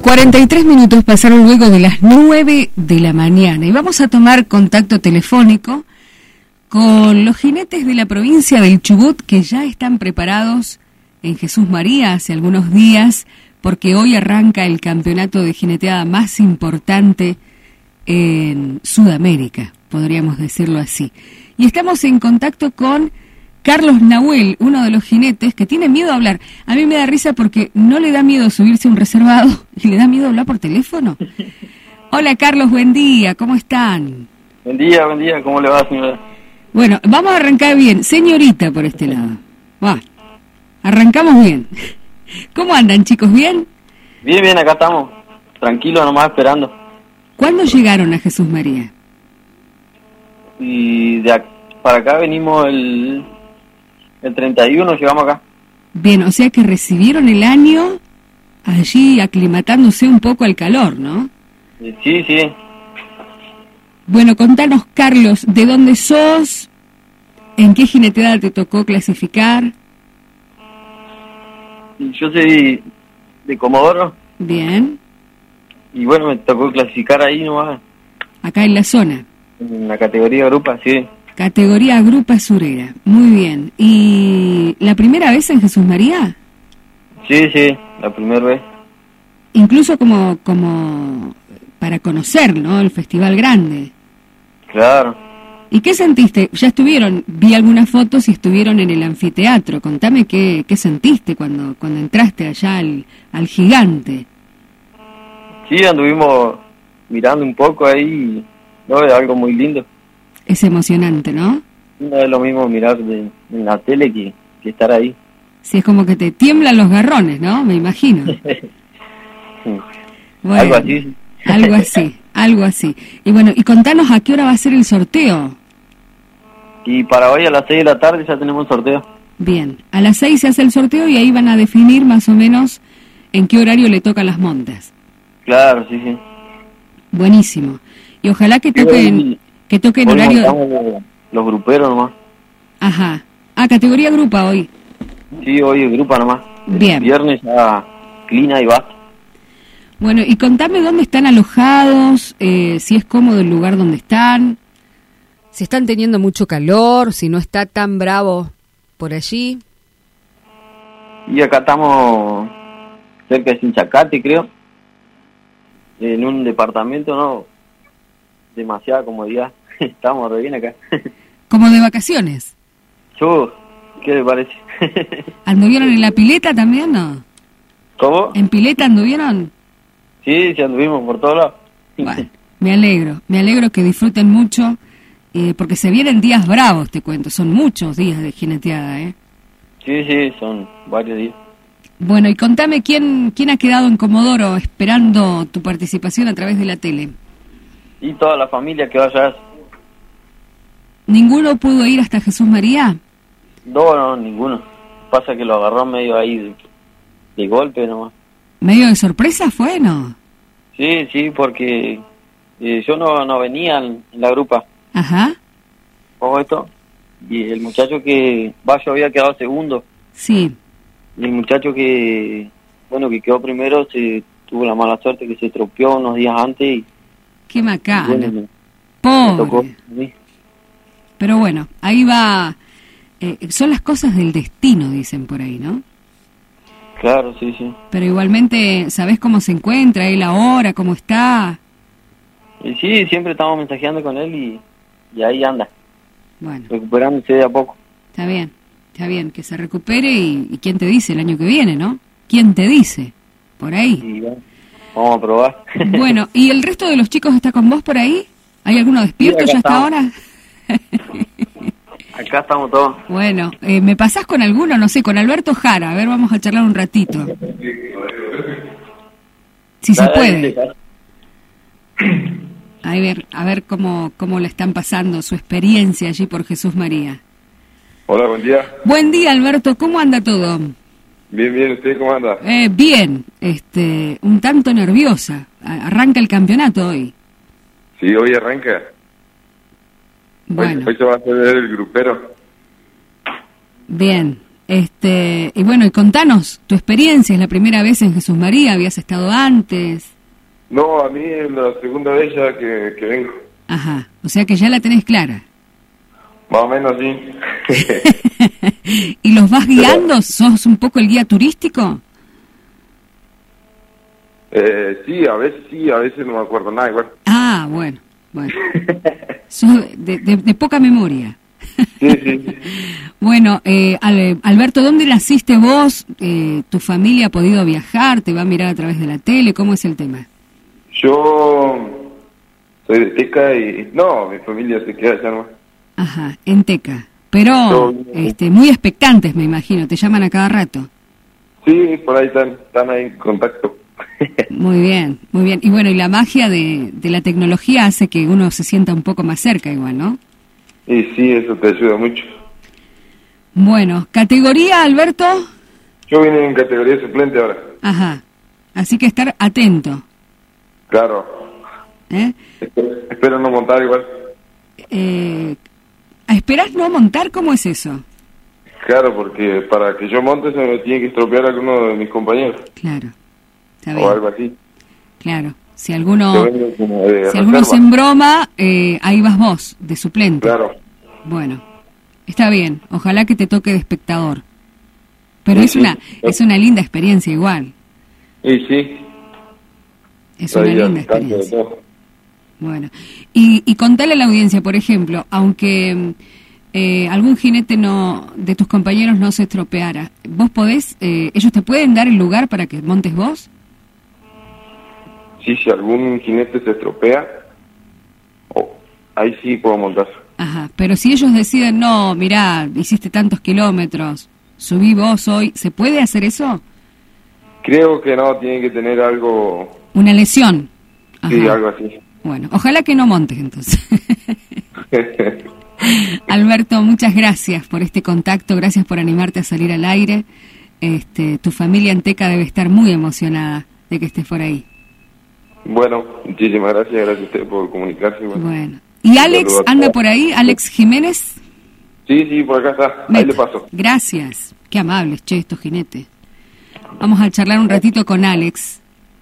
43 minutos pasaron luego de las 9 de la mañana y vamos a tomar contacto telefónico con los jinetes de la provincia del Chubut que ya están preparados en Jesús María hace algunos días porque hoy arranca el campeonato de jineteada más importante en Sudamérica, podríamos decirlo así. Y estamos en contacto con Carlos Nahuel, uno de los jinetes que tiene miedo a hablar. A mí me da risa porque no le da miedo subirse a un reservado y le da miedo hablar por teléfono. Hola Carlos, buen día, ¿cómo están? Buen día, ¿cómo le va, señora? Bueno, vamos a arrancar bien, señorita por este lado. Va, arrancamos bien. ¿Cómo andan, chicos? ¿Bien? Bien, acá estamos, tranquilos nomás esperando. ¿Cuándo llegaron a Jesús María? Y para acá venimos el 31, llegamos acá. Bien, o sea que recibieron el año allí aclimatándose un poco al calor, ¿no? Sí. Bueno, contanos, Carlos, ¿de dónde sos? ¿En qué jineteada te tocó clasificar? Yo soy de Comodoro. Bien. Y bueno, me tocó clasificar ahí nomás. Acá en la zona. En la categoría grupa, sí. Categoría Grupa Surera, muy bien. ¿Y la primera vez en Jesús María? Sí, la primera vez. Incluso como para conocer, ¿no? El festival grande. Claro. ¿Y qué sentiste? Ya estuvieron, vi algunas fotos y estuvieron en el anfiteatro. Contame qué sentiste cuando entraste allá al gigante. Sí, anduvimos mirando un poco ahí, ¿no? Es algo muy lindo. Es emocionante, ¿no? No es lo mismo mirar en la tele que estar ahí. Sí, es como que te tiemblan los garrones, ¿no? Me imagino. Bueno, algo así. Y bueno, y contanos a qué hora va a ser el sorteo. Y para hoy a las 6 de la tarde ya tenemos un sorteo. Bien, a las 6 se hace el sorteo y ahí van a definir más o menos en qué horario le tocan las montas. Claro, sí. Buenísimo. Y ojalá que toquen... Que toquen horario... Los gruperos nomás. Ajá. Categoría grupa hoy. Sí, hoy es grupa nomás. Bien. El viernes ya clina y basta. Bueno, y contame dónde están alojados, si es cómodo el lugar donde están, si están teniendo mucho calor, si no está tan bravo por allí. Y acá estamos cerca de Sinchacate, creo. En un departamento, ¿no? Demasiada comodidad. Estamos re bien acá. ¿Como de vacaciones? ¿Qué le parece? ¿Anduvieron en la pileta también, no? ¿Cómo? ¿En pileta anduvieron? Sí, anduvimos por todos lados. Bueno, me alegro que disfruten mucho, porque se vienen días bravos, te cuento, son muchos días de jineteada, ¿eh? Sí, son varios días. Bueno, y contame quién ha quedado en Comodoro esperando tu participación a través de la tele. Y toda la familia que vaya. ¿Ninguno pudo ir hasta Jesús María? No, ninguno. Pasa que lo agarró medio ahí de golpe nomás. ¿Medio de sorpresa fue, no? Sí, porque yo no venía en la grupa. Ajá. Ojo esto. Y el muchacho yo había quedado segundo. Sí. Y el muchacho que quedó primero tuvo la mala suerte que se estropeó unos días antes y... Qué macana. Bueno, pobre. me tocó a mí. Pero bueno, ahí va. Son las cosas del destino, dicen por ahí, ¿no? Claro, sí. Pero igualmente, ¿sabés cómo se encuentra él ahora? ¿Cómo está? Y sí, siempre estamos mensajeando con él y ahí anda. Bueno. Recuperándose de a poco. Está bien, que se recupere y ¿quién te dice el año que viene, no? ¿Quién te dice? Por ahí. Y bueno, vamos a probar. Bueno, ¿y el resto de los chicos está con vos por ahí? ¿Hay alguno despierto sí, ya hasta ahora? Acá estamos todos. Bueno, ¿me pasás con alguno? No sé, con Alberto Jara. A ver, vamos a charlar un ratito. Si se puede. A ver cómo le están pasando su experiencia allí por Jesús María. Hola, buen día. Buen día, Alberto. ¿Cómo anda todo? Bien. ¿Usted cómo anda? Bien. Un tanto nerviosa. Arranca el campeonato hoy. Sí, hoy arranca. Bueno. Hoy se va a hacer el grupero. Bien. Y bueno, y contanos tu experiencia. ¿Es la primera vez en Jesús María? ¿Habías estado antes? No, a mí es la segunda vez ya que vengo. Ajá, o sea que ya la tenés clara. Más o menos sí. ¿Y los vas guiando? ¿Sos un poco el guía turístico? Sí, a veces no me acuerdo nada igual. Ah, bueno. Sos de poca memoria. Sí. Bueno, Alberto, ¿dónde naciste vos? ¿Tu familia ha podido viajar? ¿Te va a mirar a través de la tele? ¿Cómo es el tema? Yo soy de Teca y... No, mi familia se queda allá nomás. Ajá, en Teca. Pero muy expectantes, me imagino. ¿Te llaman a cada rato? Sí, por ahí están ahí en contacto. Muy bien, muy bien. Y bueno, y la magia de la tecnología hace que uno se sienta un poco más cerca igual, ¿no? Y sí, eso te ayuda mucho. Bueno, ¿categoría, Alberto? Yo vine en categoría suplente ahora. Ajá, así que estar atento. Claro. Espero no montar igual. ¿Esperás no montar? ¿Cómo es eso? Claro, porque para que yo monte se me tiene que estropear alguno de mis compañeros. Claro. O algo así. Claro. Si alguno reserva. se embroma, ahí vas vos, de suplente. Claro. Bueno, está bien. Ojalá que te toque de espectador. Pero Sí, es una linda experiencia igual. Y sí. Es una linda experiencia. Bueno, y contale a la audiencia, por ejemplo, aunque algún jinete de tus compañeros no se estropeara, ¿vos podés, ellos te pueden dar el lugar para que montes vos? Sí, si algún jinete se estropea, ahí sí puedo montar. Ajá, pero si ellos deciden, no, mirá, hiciste tantos kilómetros, subí vos hoy, ¿se puede hacer eso? Creo que no, tiene que tener algo... Una lesión. Ajá. Sí, algo así. Bueno, ojalá que no montes entonces. Alberto, muchas gracias por este contacto, gracias por animarte a salir al aire. Tu familia en Teca debe estar muy emocionada de que estés por ahí. Bueno, muchísimas gracias a usted por comunicarse. Bueno. ¿Y Alex anda por ahí? ¿Alex Jiménez? Sí, por acá está. Ahí le paso. Gracias. Qué amables, estos jinetes. Vamos a charlar un ratito con Alex.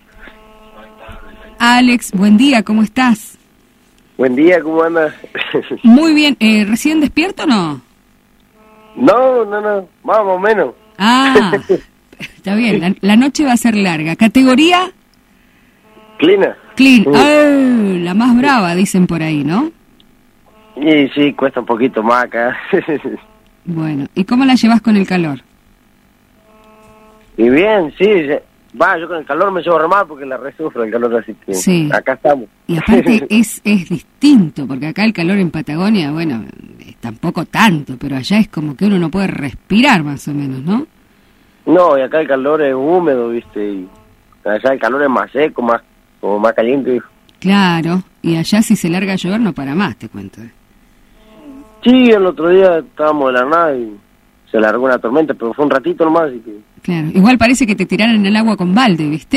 Alex, buen día, ¿cómo estás? Buen día, ¿cómo andas? Muy bien. ¿Recién despierto o no? No, más o menos. Ah, está bien. La noche va a ser larga. ¿Categoría? Clean. La más brava, dicen por ahí, ¿no? Y sí, cuesta un poquito más acá. Bueno, ¿y cómo la llevas con el calor? Y bien, sí. Yo con el calor me llevo re mal porque la resufro el calor, así que sí. Acá estamos. Y aparte es distinto, porque acá el calor en Patagonia, bueno, tampoco tanto, pero allá es como que uno no puede respirar más o menos, ¿no? No, y acá el calor es húmedo, ¿viste? Y allá el calor es más seco, como más caliente. Claro, y allá si se larga a llover no para más, te cuento. Sí, el otro día estábamos de la nada y se largó una tormenta, pero fue un ratito nomás, así que... Claro, igual parece que te tiraron en el agua con balde, ¿viste?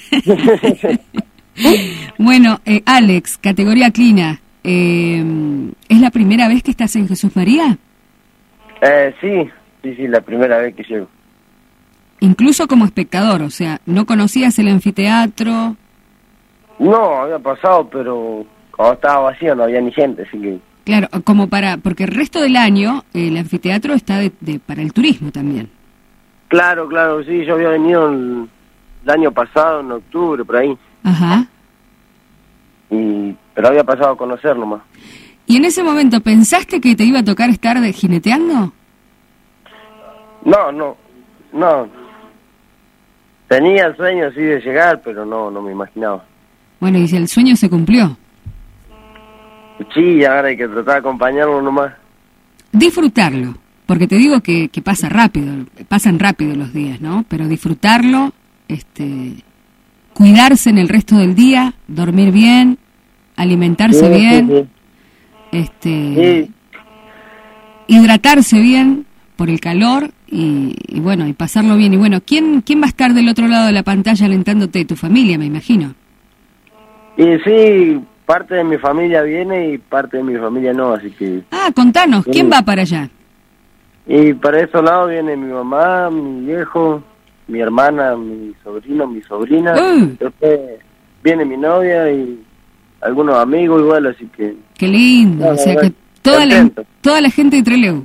Bueno, Alex, categoría Clina, ¿es la primera vez que estás en Jesús María? Sí, la primera vez que llego. Incluso como espectador, o sea, ¿no conocías el anfiteatro? No, había pasado, pero cuando estaba vacío no había ni gente, así que... Claro, porque el resto del año el anfiteatro está para el turismo también. Claro, sí, yo había venido el año pasado, en octubre, por ahí. Ajá. Pero había pasado a conocer nomás. ¿Y en ese momento pensaste que te iba a tocar estar jineteando? No. Tenía el sueño así de llegar, pero no me imaginaba. Bueno, y si el sueño se cumplió. Sí, ahora hay que tratar de acompañarlo nomás. Disfrutarlo, porque te digo que pasan rápido los días, ¿no? Pero disfrutarlo, cuidarse en el resto del día, dormir bien, alimentarse bien, sí. Hidratarse bien por el calor y bueno, y pasarlo bien. Y bueno, ¿quién va a estar del otro lado de la pantalla alentándote? Tu familia, me imagino. Y sí, parte de mi familia viene y parte de mi familia no, así que... Ah, contanos, ¿quién va para allá? Y para esos lados viene mi mamá, mi viejo, mi hermana, mi sobrino, mi sobrina. Después viene mi novia y algunos amigos igual, así que... Qué lindo, o sea que toda la gente de Trelew.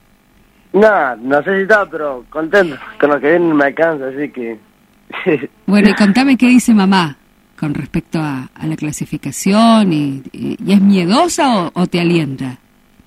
No sé si está, pero contento. Con lo que viene me alcanza, así que... Bueno, y contame qué dice mamá con respecto a la clasificación. ¿Y es miedosa o te alienta?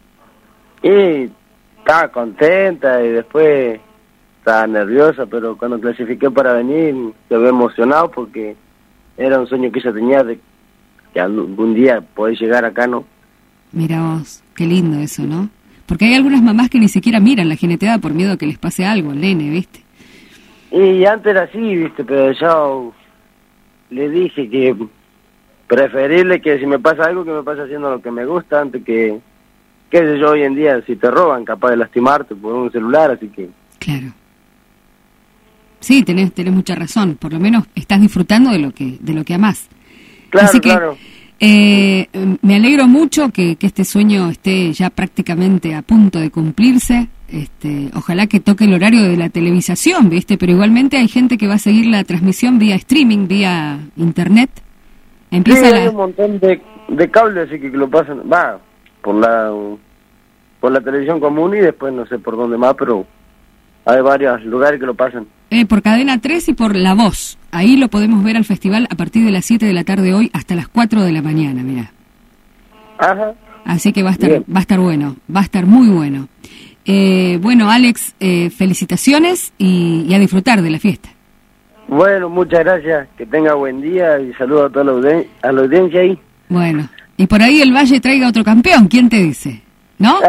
Y estaba contenta y después estaba nerviosa, pero cuando clasifiqué para venir quedé emocionado porque era un sueño que ella tenía de que algún día poder llegar acá, ¿no? Mira vos, qué lindo eso, ¿no? Porque hay algunas mamás que ni siquiera miran la jineteada por miedo a que les pase algo al nene, ¿viste? Y antes era así, ¿viste? Pero yo le dije que preferible que si me pasa algo, que me pase haciendo lo que me gusta, antes que, qué sé yo, hoy en día, si te roban, capaz de lastimarte por un celular, así que... Claro. Sí, tenés mucha razón. Por lo menos estás disfrutando de lo que amás. Claro, así que, claro. Me alegro mucho que este sueño esté ya prácticamente a punto de cumplirse. Ojalá que toque el horario de la televisación, ¿viste? Pero igualmente hay gente que va a seguir la transmisión vía streaming, vía internet. Empieza hay un montón de cables, así que lo pasan, por la televisión común y después no sé por dónde más, pero hay varios lugares que lo pasan. Por Cadena 3 y por La Voz. Ahí lo podemos ver al festival a partir de las 7 de la tarde hoy hasta las 4 de la mañana, mirá. Ajá. Así que va a estar bueno, va a estar muy bueno. Bueno, Alex, felicitaciones y a disfrutar de la fiesta. Bueno, muchas gracias, que tenga buen día y saludo a toda la audiencia ahí. Bueno, y por ahí el Valle traiga otro campeón, ¿quién te dice? ¿No?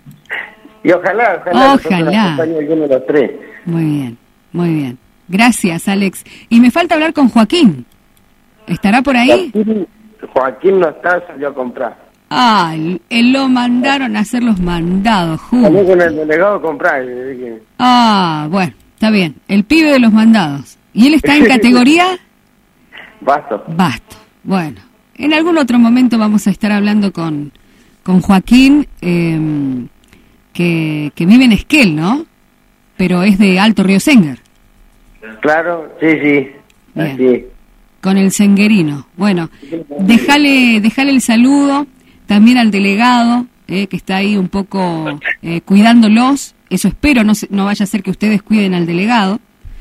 Y ojalá. Alguno de los tres. Muy bien, muy bien. Gracias, Alex. Y me falta hablar con Joaquín. ¿Estará por ahí? Joaquín no está, salió a comprar. Lo mandaron a hacer los mandados, justo. También con el delegado a comprar. Bueno, está bien. El pibe de los mandados. ¿Y él está en categoría? Basto. Bueno, en algún otro momento vamos a estar hablando con Joaquín, que vive en Esquel, ¿no? Pero es de Alto Río Senguer. Claro, sí. Así. Con el senguerino. Bueno, déjale el saludo también al delegado, que está ahí un poco cuidándolos. Eso espero, no vaya a ser que ustedes cuiden al delegado.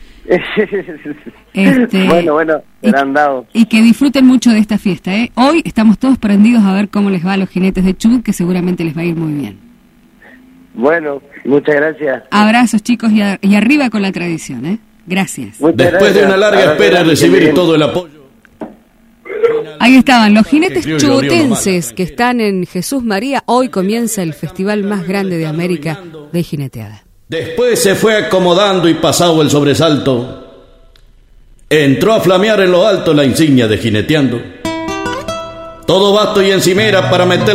Bueno, serán dados. Y que disfruten mucho de esta fiesta, ¿eh? Hoy estamos todos prendidos a ver cómo les va a los jinetes de Chubut, que seguramente les va a ir muy bien. Bueno, muchas gracias. Abrazos, chicos, y arriba con la tradición, ¿eh? Gracias. Después de una larga espera, recibir todo el apoyo. Ahí estaban los jinetes chubutenses que están en Jesús María. Hoy comienza el festival más grande de América de jineteada. Después se fue acomodando y pasado el sobresalto, entró a flamear en lo alto la insignia de jineteando. Todo basto y encimera para meter